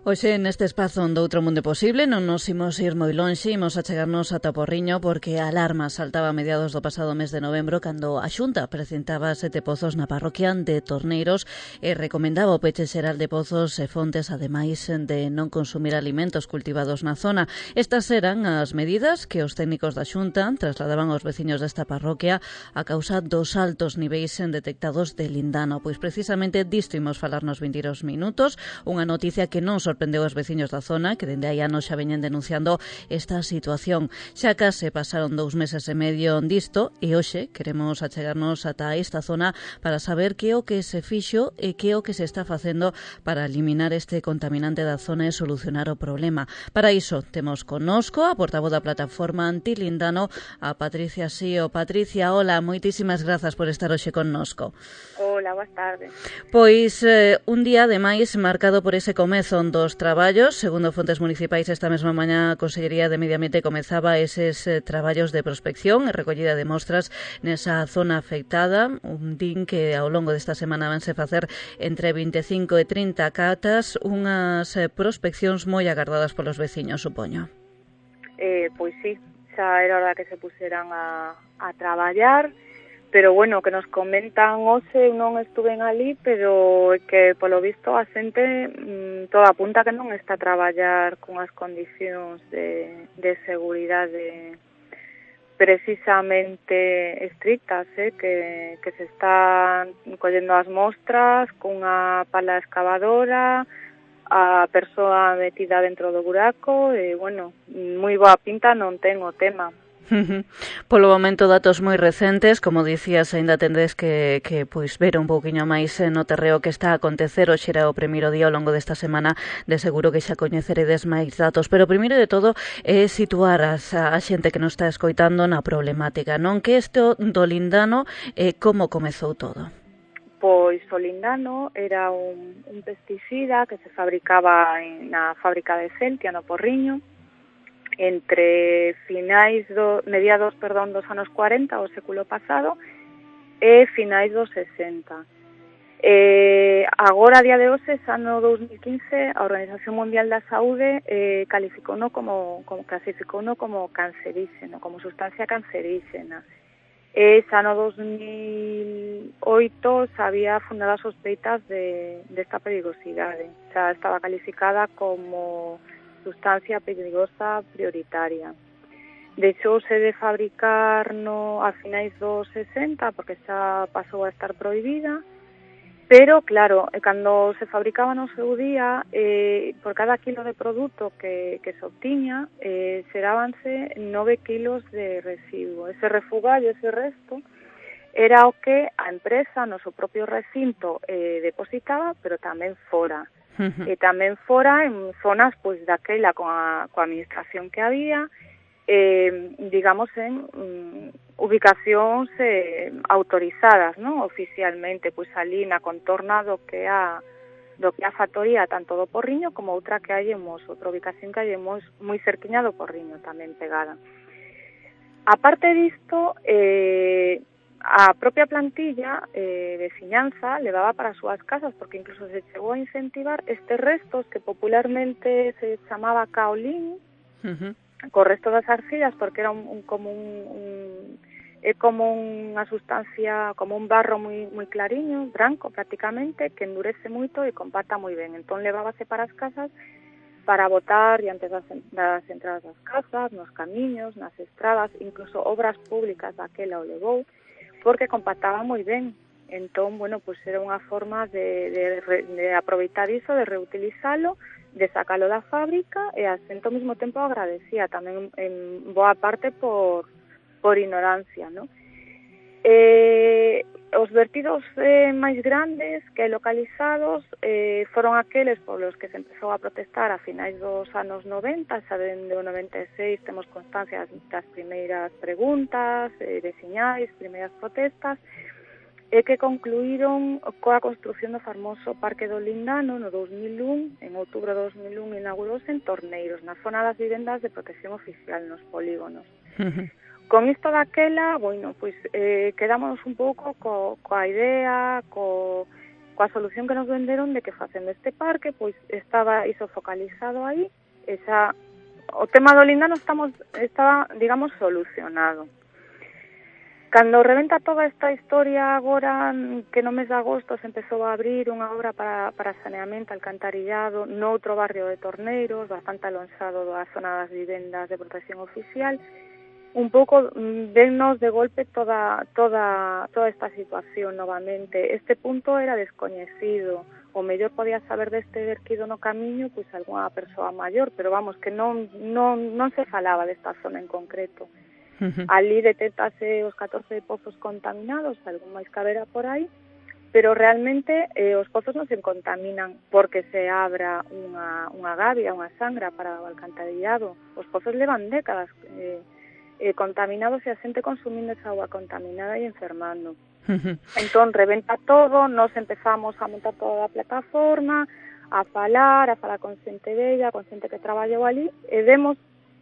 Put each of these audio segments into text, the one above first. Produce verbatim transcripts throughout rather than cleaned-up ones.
Hoxe neste espazo do Outro Mundo Posible non nos imos ir moi lonxe, imos achegarnos ata Porriño porque a alarma saltaba a mediados do pasado mes de novembro cando a Xunta precintaba sete pozos na parroquia de Torneiros e recomendaba o peche xeral de pozos e fontes, ademais de non consumir alimentos cultivados na zona. Estas eran as medidas que os técnicos da Xunta trasladaban aos veciños desta parroquia a causa dos altos niveis detectados de lindano. Pois precisamente disto imos falar nos vindeiros minutos, unha noticia que non sorprendeu aos veciños da zona, que dende hai anos xa veñen denunciando esta situación. Xa case pasaron dous meses e medio disto e hoxe queremos achegarnos ata esta zona para saber que é o que se fixo e que é o que se está facendo para eliminar este contaminante da zona e solucionar o problema. Para iso temos connosco a portavoz da plataforma antilindano, a Patricia Sío. Patricia, hola, moitísimas grazas por estar hoxe connosco. Hola, boas tardes. Pois eh, un día, ademais, marcado por ese comezo dos traballos. Segundo fontes municipais, esta mesma mañá a Consellería de Medio Ambiente comezaba eses eh, traballos de prospección e recollida de mostras nesa zona afectada. Un din que ao longo desta semana vanse facer entre vinte e cinco e trinta catas, unhas eh, prospeccións moi agardadas polos veciños, supoño. Eh, pois sí, xa era hora que se puseran a, a traballar. Pero bueno, que nos comentan hoxe, non estuven ali, pero que polo visto a xente mmm, toda apunta que non está a traballar con as condicións de, de seguridade precisamente estrictas, eh, que, que se están collendo as mostras cunha pala excavadora, a persoa metida dentro do buraco, e bueno, moi boa pinta non ten o tema. Polo momento datos moi recentes, como dicías, aínda tendes que, que pois ver un pouquiño máis no terreo que está a acontecer. Hoxe era o primeiro día ao longo desta semana, de seguro que xa coñeceredes máis datos, pero primeiro de todo é situar as, a xente que nos está escoitando na problemática, non? Que isto do lindano e eh, como comezou todo? Pois o lindano era un, un pesticida que se fabricaba en, na fábrica de Celtia, no Porriño, entre finais do, mediados, perdón, dos anos cuarenta, o século pasado, e finais dos sesenta. Eh, agora, a día de hoxe, xa no dos mil quince, a Organización Mundial da Saúde eh, calificouno como, como, clasificouno como canceríxeno, como sustancia canceríxena. E xa no dos mil oito xa había fundadas sospeitas de, de esta perigosidade. Xa estaba calificada como sustancia peligrosa prioritaria. Deixouse de fabricar no, a finais dos sesenta, porque xa pasou a estar prohibida, pero, claro, cando se fabricaba no seu día, eh, por cada kilo de produto que, que se obtiña, eh, xerábanse nove kilos de residuo. Ese refugallo, ese resto, era o que a empresa no seu propio recinto eh, depositaba, pero tamén fora. Uh-huh. E tamén fora en zonas pois daquela coa, coa administración que había, eh, digamos en um, ubicacións eh, autorizadas, non? Oficialmente, pois ali na contorna do que a do que a factoría tanto do Porriño como outra que hai en Mos, outra ubicación que hai en Mos moi cerquiña do Porriño, tamén pegada. A parte disto, eh a propia plantilla eh, de veciñanza levaba para as súas casas, porque incluso se chegou a incentivar estes restos que popularmente se chamaba caolín, uh-huh. co resto das arcillas, porque era un, un, como un, un é como unha sustancia, como un barro moi moi clariño, branco prácticamente, que endurece moito e compacta moi ben. Entón levábase para as casas para botar diante das, das entradas das casas, nos camiños, nas estradas, incluso obras públicas daquela o levou, porque compactaba moi ben. Entón, bueno, pois era unha forma de, de, de aproveitar iso, de reutilizalo, de sacalo da fábrica e a xente ao mesmo tempo agradecía tamén en boa parte por, por ignorancia, non? Eh, os vertidos eh, máis grandes que localizados eh, foron aqueles polos que se empezou a protestar a finais dos anos noventa, xa dende o noventa e seis temos constancia das primeiras preguntas, eh, veciñais, primeiras protestas, e que concluíron coa construción do famoso Parque do Lindano no dos mil un, en outubro do dos mil un inaugurouse en Torneiros, na zona das vivendas de protección oficial, nos polígonos. Con isto daquela, bueno, pois eh, quedamos un pouco co, coa idea, co, coa solución que nos venderon de que facendo este parque, pois estaba iso focalizado aí, esa, o tema do lindano estamos, estaba, digamos, solucionado. Cando rebenta toda esta historia agora, que no mes de agosto se empezou a abrir unha obra para, para saneamento alcantarillado noutro barrio de Torneiros, bastante alonxado da zona das vivendas de protección oficial, un pouco vennos de golpe toda, toda, toda esta situación novamente. Este punto era descoñecido, o mellor podía saber deste verquido no camiño pois algunha persoa maior, pero vamos, que non, non, non se falaba desta zona en concreto. Uh-huh. Ali detéctase os catorce pozos contaminados, algún máis cabera por aí, pero realmente eh, os pozos non se contaminan porque se abra unha, unha gavia, unha sangra para o alcantarillado. Os pozos levan décadas eh, eh, contaminados e a xente consumindo esa agua contaminada e enfermando. Uh-huh. Entón, reventa todo, nos empezamos a montar toda a plataforma, a falar, a falar con xente bella, con xente que traballou ali, e vemos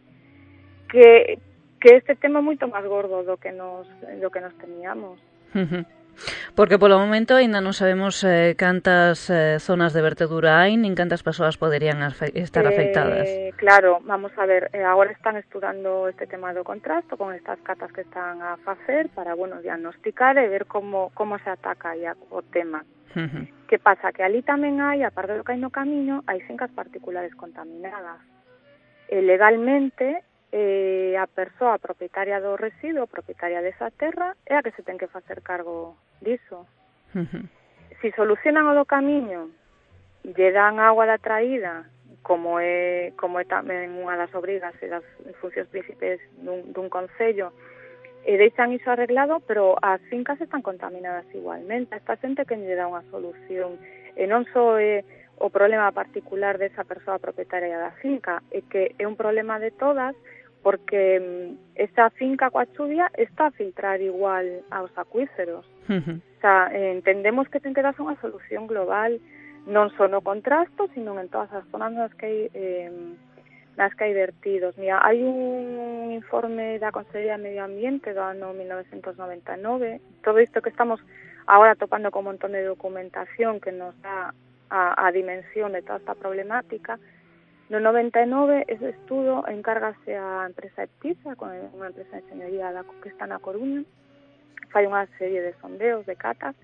que que este tema é moito máis gordo do que nos do que nos teníamos. Uh-huh. Porque polo momento aínda non sabemos eh, cantas eh, zonas de vertedura hai, nin cantas persoas poderían afe- estar afectadas. Eh, claro, vamos a ver, eh, agora están estudando este tema do contrasto con estas catas que están a facer para, bueno, diagnosticar e ver como como se ataca aí o tema. Uh-huh. Que pasa? Que ali tamén hai, aparte do que hai no camiño, hai fincas particulares contaminadas. E legalmente, eh, a persoa propietaria do residuo, propietaria desa terra, é a que se ten que facer cargo diso. Uh-huh. Si solucionan o do camiño, lle dan agua da traída, como é, como é tamén unha das obrigas e das funcións principais dun, dun concello, e deixan iso arreglado, pero as fincas están contaminadas igualmente. A esta xente que lle dá unha solución, e non só é o problema particular desa persoa propietaria da finca, é que é un problema de todas, porque esa finca coa chuvia está a filtrar igual aos acuíferos. Uh-huh. O sea, entendemos que ten que darse unha solución global, non só no contrasto, sino en todas as zonas nas que hai, eh, nas que hai vertidos. Mira, hai un informe da Consellería de Medio Ambiente do ano mil novecentos noventa e nove, todo isto que estamos agora topando con un montón de documentación que nos dá a, a dimensión de toda esta problemática. No noventa e nove, ese estudo encárgase a empresa Eptisa, unha empresa de enxeñería que está na Coruña, fai unha serie de sondeos, de catas,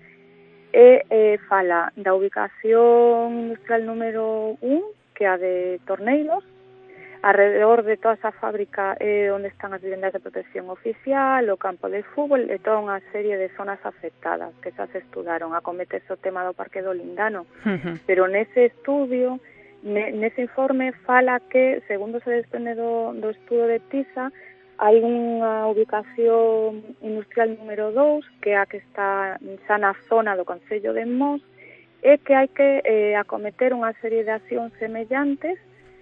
e eh, fala da ubicación industrial número un, que é a de Torneiros, alrededor de toda esa fábrica é onde están as vivendas de protección oficial, o campo de fútbol e toda unha serie de zonas afectadas que xa se estudaron. Acometese o tema do Parque do Lindano, uh-huh. Pero nese estudio, nese informe fala que, segundo se desprende do, do estudo de Pisa, hai unha ubicación industrial número dous, que é a que está xa na zona do Concello de Mos, e que hai que eh, acometer unha serie de accións semellantes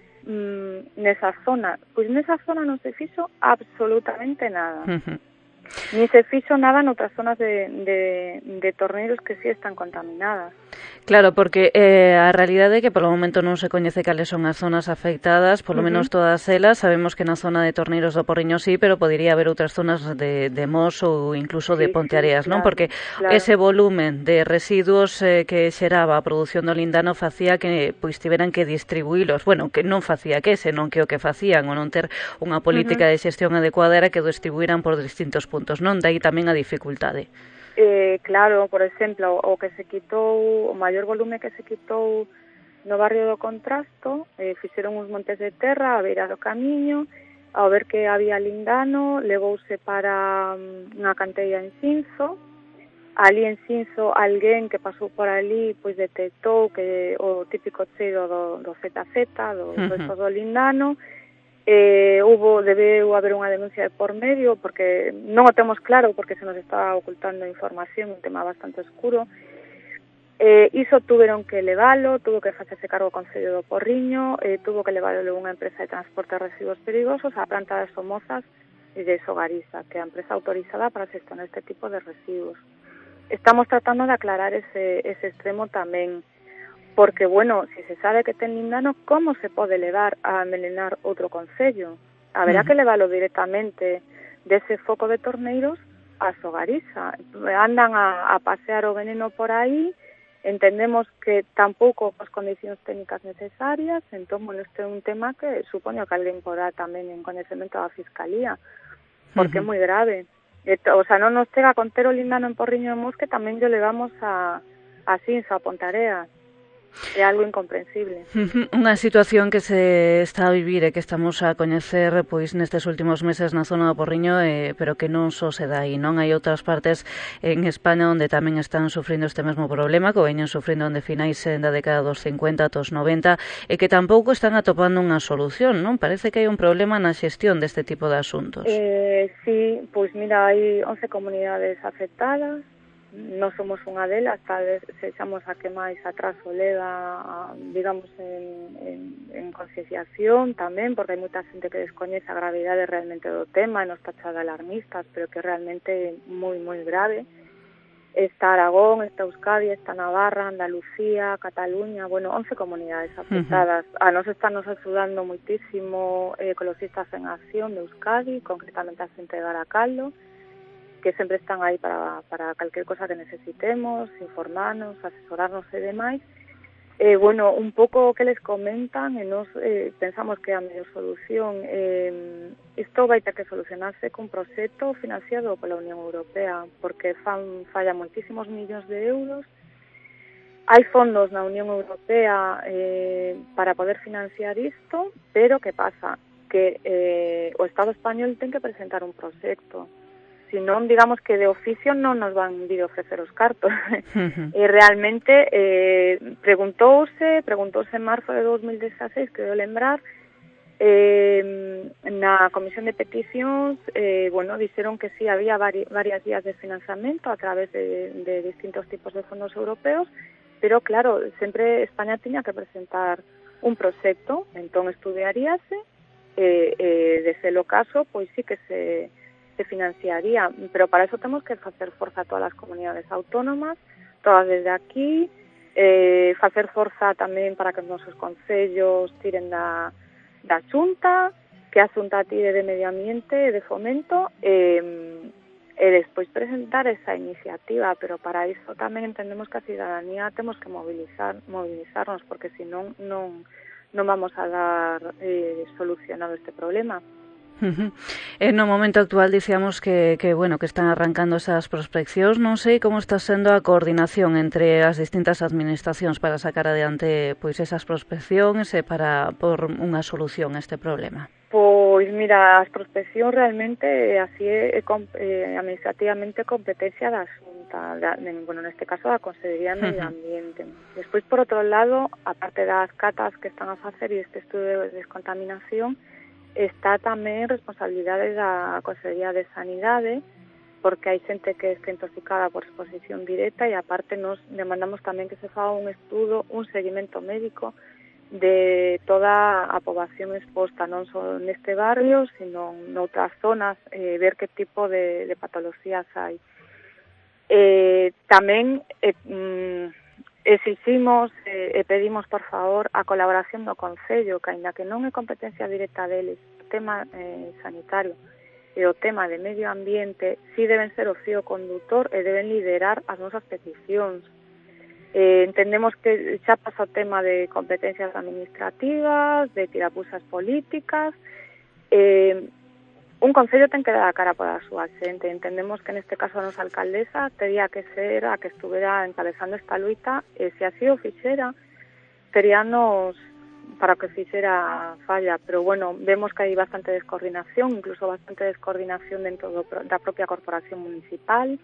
mm, nesa zona. Pois nesa zona non se fixo absolutamente nada. Uh-huh. Ni se fixo nada noutras zonas de, de, de Torneiros que sí están contaminadas. Claro, porque eh, a realidade é que polo momento non se coñece cales son as zonas afectadas, polo uh-huh. menos todas elas. Sabemos que na zona de Torneiros do Porriño sí, pero podería haber outras zonas de, de Mos ou incluso sí, de Ponteareas, sí, non? Claro, porque claro. Ese volumen de residuos eh, que xeraba a produción do lindano facía que pois tiveran que distribuílos. Bueno, que non facía que, senón que o que facían o non ter unha política uh-huh. de xestión adecuada era que o distribuíran por distintos puntos, non? Dai tamén a dificultade. Eh, claro, por exemplo, o que se quitou, o maior volume que se quitou no barrio do Contrasto, eh, fixeron uns montes de terra a beira do camiño, ao ver que había lindano, levouse para um, unha canteira en Xinzo. Ali en Xinzo, alguén que pasou por ali, pois detectou que o típico cheiro do, do Z Z, do, uh-huh. do, do lindano. Eh, hubo, debeu haber unha denuncia de por medio, porque non o temos claro, porque se nos está ocultando información, un tema bastante oscuro. Eh, iso tuveron que leválo, tuvo que facerse cargo o Concello do Porriño, eh, tuvo que leválo unha empresa de transporte de residuos perigosos á planta de Somozas e de Sogariza, que é a empresa autorizada para gestionar este tipo de residuos. Estamos tratando de aclarar ese, ese extremo tamén, porque, bueno, si se sabe que ten lindano, como se pode levar a envenenar outro concello? Haberá uh-huh. que leválo directamente dese foco de Torneiros a Sogariza. Andan a, a pasear o veneno por aí entendemos que tampouco as condicións técnicas necesarias, entón, bueno, este é un tema que supoño que alguén porá tamén en coñecemento da Fiscalía, porque uh -huh. é moi grave. Eto, o sea, non nos chega con ter o lindano en Porriño de Mos, que tamén lle levamos a, a Sinsa, a Pontareas. É algo incomprensible. Unha situación que se está a vivir e que estamos a coñecer pois nestes últimos meses na zona do Porriño, eh, pero que non só se dá aí, non? Hai outras partes en España onde tamén están sufrindo este mesmo problema, que veñen sufrindo onde finais da década dos cincuenta dos noventa, e que tampouco están atopando unha solución, non? Parece que hai un problema na xestión deste tipo de asuntos. Eh, sí, pois mira, hai once comunidades afectadas. Non somos unha delas, tal vez sexamos a que máis atraso leva, digamos, en, en, en concienciación tamén, porque hai moita xente que descoñece a gravidade realmente do tema e nos tacha de alarmistas, pero que realmente é moi, moi grave. Está Aragón, está Euskadi, está Navarra, Andalucía, Cataluña, bueno, once comunidades afectadas. Uh -huh. A nos estamos axudando moitísimo eh, Ecologistas en Acción de Euskadi, concretamente a xente de Baracaldo, que sempre están aí para, para calquer cosa que necesitemos, informarnos, asesorarnos e demais. Eh, bueno, un pouco o que les comentan, e nos eh, pensamos que é a mellor solución. Eh, isto vai ter que solucionarse cun proxecto financiado pola Unión Europea, porque fan falla moitísimos millóns de euros. Hai fondos na Unión Europea eh, para poder financiar isto, pero que pasa? Que eh, o Estado español ten que presentar un proxecto. Si non, digamos que de oficio non nos van vir ofrecer os cartos. Uh-huh. E realmente eh, preguntouse, preguntouse en marzo de dos mil dieciséis, creo lembrar, eh, na Comisión de Peticións, eh, bueno, dixeron que sí, había vari, varias vías de financiamento a través de, de distintos tipos de fondos europeos, pero claro, sempre España tiña que presentar un proxecto, entón estudiaríase, e eh, eh, de ser o caso, pois sí que se se financiaría, pero para eso temos que facer forza a todas as comunidades autónomas, todas desde aquí, eh, facer forza tamén para que os nosos concellos tiren da, da Xunta, que a Xunta tire de Medio Ambiente e de Fomento, e, e despois presentar esa iniciativa, pero para iso tamén entendemos que a cidadanía temos que mobilizar, mobilizarnos, porque senón non, non vamos a dar eh, solucionado este problema. Uh-huh. En no momento actual dicíamos que, que bueno, que están arrancando esas prospeccións. Non sei como está sendo a coordinación entre as distintas administracións para sacar adiante pois esas prospeccións e para por unha solución a este problema. Pois mira, as prospeccións realmente así é, é, é administrativamente competencia da Xunta, da, bueno, neste caso da Consellería de Medio Ambiente. Uh-huh. Despois, por outro lado, aparte das catas que están a facer e este estudo de descontaminación, está tamén responsabilidade da Consellería de Sanidade, porque hai xente que é intoxicada por exposición directa e aparte nos demandamos tamén que se faga un estudo, un seguimento médico de toda a poboación exposta, non só neste barrio, sino noutras zonas, eh, ver que tipo de, de patologías hai. Eh, tamén eh, mm, exiximos e eh, pedimos, por favor, a colaboración do Concello, que aínda que non é competencia directa deles, o tema eh, sanitario e o tema de medio ambiente, sí deben ser o fío condutor e deben liderar as nosas peticións. Eh, entendemos que xa pasa o tema de competencias administrativas, de tirapusas políticas. Eh, un Concello ten que dar a cara pola súa xente. Entendemos que neste caso a nosa alcaldesa tería que ser a que estuvera encabezando esta luita, e se así o fixera, teríanos para que fixera falla, pero bueno, vemos que hai bastante descoordinación, incluso bastante descoordinación dentro do, da propia corporación municipal,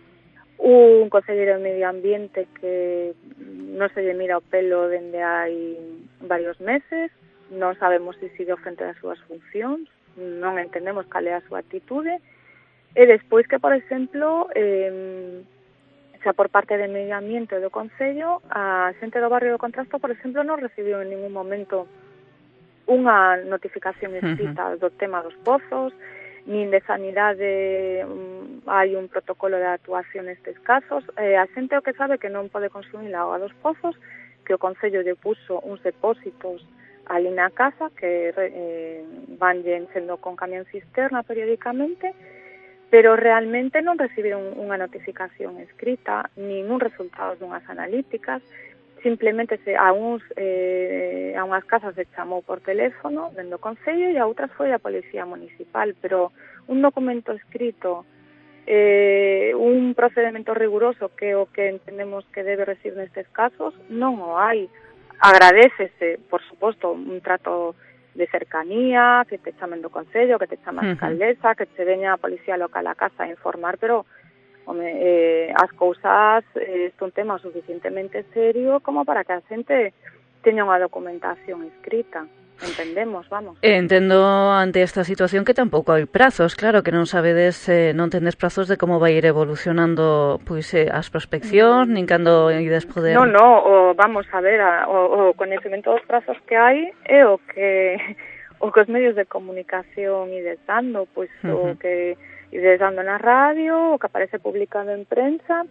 un concelleiro de Medio Ambiente que non se lle mira o pelo dende hai varios meses, non sabemos se sigue ao frente das súas funcións, non entendemos cal é a súa actitude, e despois que, por exemplo, eh, xa por parte de Medio Ambiente do Concello, a xente do barrio do Contrasto, por exemplo, non recibiu en ningún momento unha notificación escrita uh-huh. do tema dos pozos, nin de sanidade um, hai un protocolo de actuación nestes casos. Eh, a xente o que sabe que non pode consumir a auga dos pozos, que o Concello lle puso uns depósitos ali na casa que eh, van sendo con camión cisterna periódicamente, pero realmente non recibiron unha notificación escrita, nin un resultado dunhas analíticas, simplemente se a uns eh, a unhas casas se chamou por teléfono dentro do Concello e a outras foi a Policía Municipal, pero un documento escrito, eh, un procedimento riguroso que é o que entendemos que debe recibir nestes casos, non o hai. Agradécese, por suposto, un trato de cercanía, que te chamen do Concello, que te chame a alcaldesa, que te veña a Policía Local a casa a informar, pero home, eh, as cousas, eh, isto é un tema suficientemente serio como para que a xente teña unha documentación escrita. Entendemos, vamos. Entendo ante esta situación que tampouco hai prazos, claro, que non sabedes, eh, non tendes prazos de como vai ir evolucionando pois eh, as prospeccións, nin cando ides poder... No, no, o, vamos a ver, a, o, o coñecemento dos prazos que hai é o que o que os medios de comunicación ides dando, pois uh-huh. o que ides dando na radio, o que aparece publicado en prensa,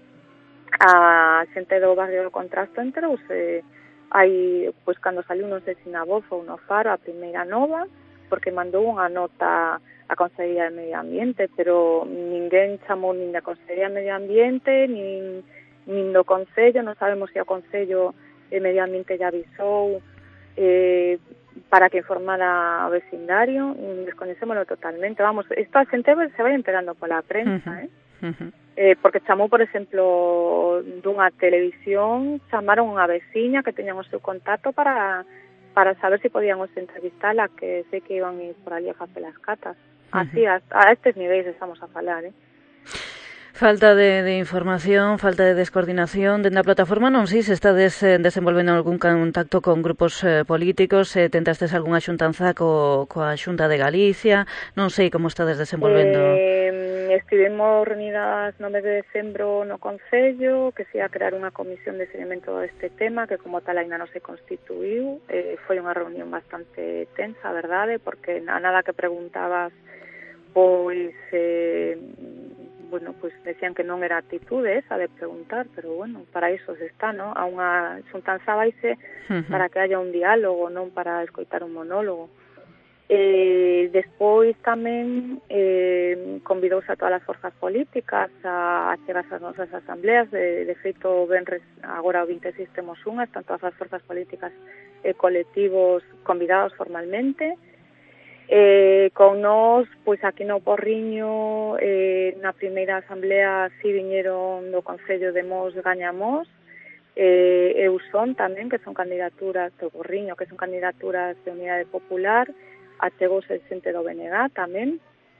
a xente do barrio do Contrasto enterouse hai, pois, cando saliu non sei se na Voz ou no Faro a primeira nova, porque mandou unha nota a Consellería de Medio Ambiente, pero ninguén chamou nin da Consellería de Medio Ambiente, nin, nin do Concello, non sabemos se o Concello de Medio Ambiente ya avisou eh, para que informara o vecindario, desconhecémolo totalmente. Vamos, isto a xente se vai enterando pola prensa, uh-huh. eh? Uh-huh. Eh, porque chamou, por exemplo, dunha televisión, chamaron unha veciña que teñan o seu contacto para para saber se si podían os entrevistala, que sei que iban ir por ali a facer as catas. Así, uh-huh. a, a estes niveis estamos a falar, eh? Falta de, de información, falta de descoordinación dentro da plataforma, non sei se estades eh, desenvolvendo algún contacto con grupos eh, políticos, se eh, tentastes algunha xuntanza co, coa Xunta de Galicia, non sei como estades desenvolvendo. Eh, estivemos reunidas no mes de decembro no Concello, que se ia crear unha comisión de seguimento deste tema, que como tal ainda non se constituiu. Eh, foi unha reunión bastante tensa, a verdade, porque a nada que preguntabas, pois... Eh, bueno, pues decían que non era actitude esa de preguntar, pero bueno, para iso se está, ¿no? A unha xuntanza vaise uh-huh. para que haya un diálogo, non para escoitar un monólogo. Eh, despois tamén eh, convidouse a todas as forzas políticas a, a chegar ás nosas asambleas, de, de feito, venres, agora o vinte e seis temos unha, están todas as forzas políticas e colectivos convidados formalmente. Eh, con nós, pois aquí no Porriño, eh, na primeira asamblea si viñeron do Concello de Mos Gañamos, eh, eu son tamén, que son candidaturas do Porriño, que son candidaturas de Unidade Popular, achegouse xente do B N G tamén,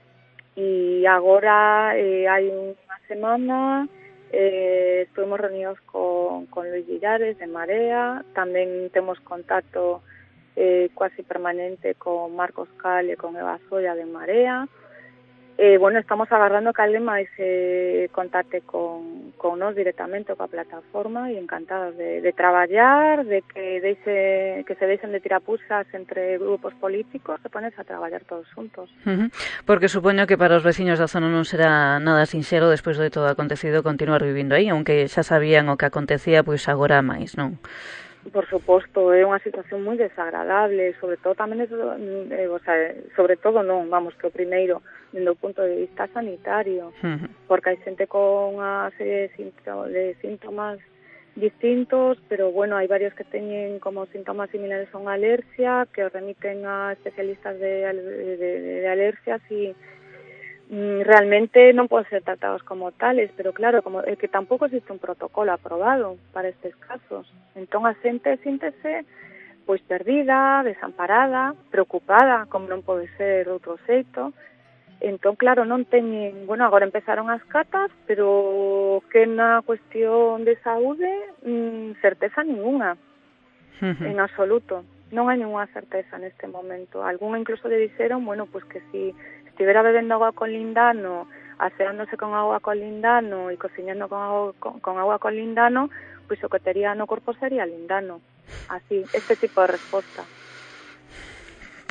e agora eh, hai unha semana eh, estuvimos reunidos con, con Luis Villares de Marea, tamén temos contacto Eh, cuasi permanente con Marcos Cal e con Eva Solla de Marea. Eh, bueno, estamos agardando que alguén máis eh, contacte con, con nos directamente coa plataforma e encantados de, de traballar, de que deixe, que se deixen de tirapusas entre grupos políticos e ponerse a traballar todos juntos. Uh-huh. Porque supoño que para os veciños da zona non será nada sinxelo despois de todo acontecido continuar vivindo aí, aunque xa sabían o que acontecía, pois agora máis, non? Por suposto, é unha situación moi desagradable, sobre todo tamén, eh, o sea, sobre todo non, vamos, que o primeiro, dende o punto de vista sanitario, uh-huh. porque hai xente con unha serie de, síntomas, de síntomas distintos, pero bueno, hai varios que teñen como síntomas similares a unha alerxia, que os remiten a especialistas de, de, de, de alerxias e realmente non poden ser tratados como tales, pero claro, como é que tampouco existe un protocolo aprobado para estes casos. Entón a xente síntese pois perdida, desamparada, preocupada, como non pode ser outro xeito. Entón, claro, non teñen, bueno, agora empezaron as catas, pero que na cuestión de saúde, mmm, certeza ninguna, uh-huh. en absoluto. Non hai ninguna certeza neste momento. Algún incluso le dixeron, bueno, pues que si estivera bebendo agua con lindano, aseándose con agua con lindano e cociñando con agua con, con agua con lindano, pois o que tería no corpo sería lindano. Así, este tipo de resposta.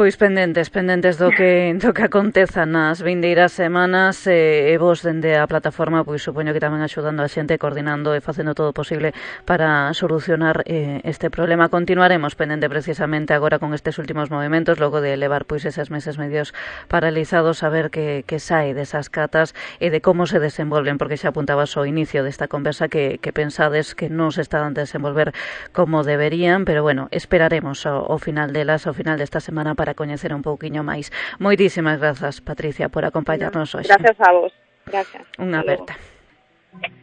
Pois pendentes, pendentes do que do que aconteza nas vindeiras semanas e, e vos dende a plataforma pois supoño que tamén axudando a xente, coordinando e facendo todo o posible para solucionar eh, este problema. Continuaremos pendente precisamente agora con estes últimos movimentos, logo de levar pois eses meses medios paralizados, a ver que, que sae desas catas e de como se desenvolven, porque xa apuntabas ao inicio desta conversa que, que pensades que non se están a desenvolver como deberían, pero bueno, esperaremos ao, ao final delas, ao final desta semana para coñecer un pouquiño máis. Moitísimas grazas, Patricia, por acompañarnos hoxe. Gracias a vos. Gracias. Unha aperta.